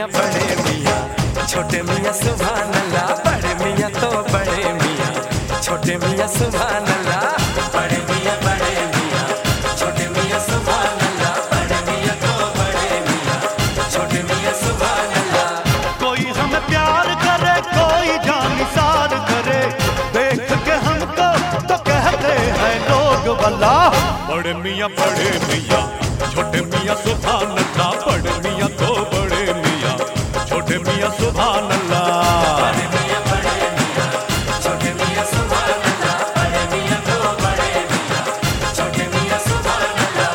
मियाँ बड़े मियाँ, छोटे मियाँ सुभान अल्लाह। बड़े मियाँ तो बड़े मियाँ, छोटे मियाँ सुभान अल्लाह। बड़े मियाँ छोटे मियाँ सुभान अल्लाह। बड़े मियाँ तो बड़े मियाँ, छोटे मियाँ सुभान अल्लाह। कोई हमें प्यार करे, कोई जानिसार करे, देख के हमको तो कहते हैं लोग भला। बड़े मियाँ छोटे मियाँ सुभान अल्लाह। बड़े मियाँ तो बड़े मियाँ, छोटे मियाँ सुभान अल्लाह। बड़े मियाँ छोटे मियाँ सुभान अल्लाह। बड़े मियाँ तो बड़े मियाँ, छोटे मियाँ सुभान अल्लाह।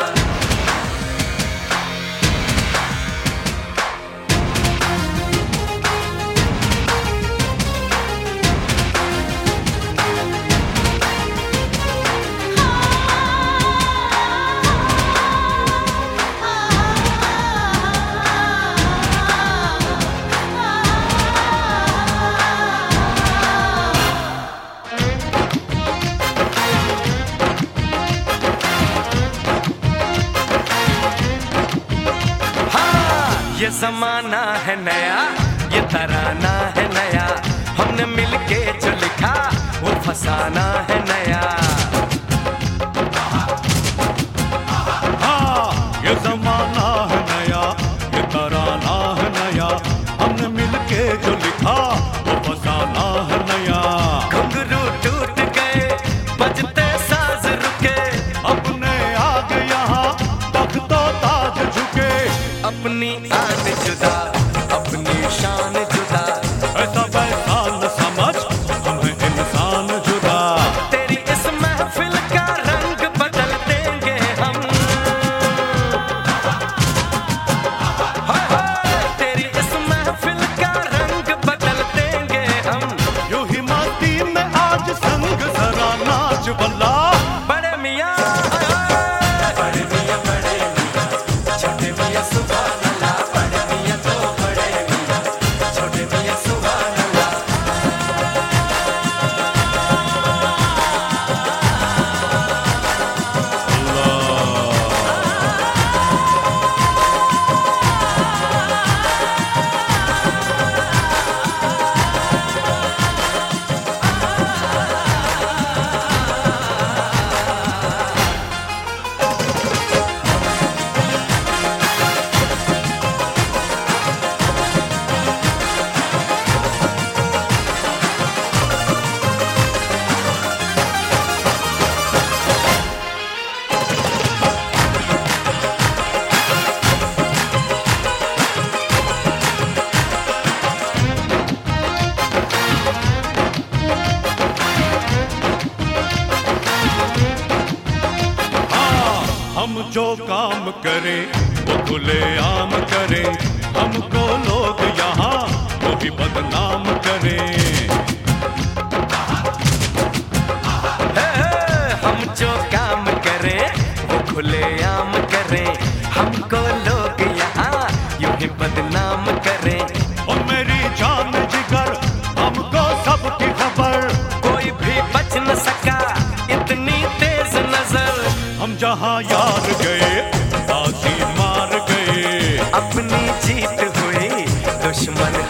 ये जमाना है नया, ये तराना है नया, हमने मिलके जो लिखा वो फसाना है नया। हाँ, ये जमाना है नया, ये तराना है नया, हमने मिलके जो लिखा वो फसाना है नया। घुंघरू टूट गए, बजते साज रुके, अपने आग यहाँ तख्तो ताज झुके। अपनी आन जुदा, अपनी शान जुदा, ऐसा वैसा न समझ, हम हैं इंसान जुदा। तेरी इस महफिल का रंग बदल देंगे हम। हाय हाय, तेरी इस महफिल का रंग बदल देंगे हम। यूं ही मस्ती में आज संग जरा नाच बल्ला। बड़े मियाँ बड़े मियाँ छोटे मियाँ सुभान अल्लाह। बड़े मियाँ तो बड़े मियाँ, छोटे मियाँ सुभान अल्लाह। हम जो काम करें वो खुलेआम करें, हमको लोग यहाँ वो भी बदनाम करें। हम जो काम करें वो खुलेआम करें, हमको लोग यहाँ यूं ही बदनाम करें। और मेरी जान जिगर हमको सबकी खबर, कोई भी बच न सका इतनी तेज नजर। हम जहाँ यार गए बाजी मार गए। अपनी जीत हुई दुश्मन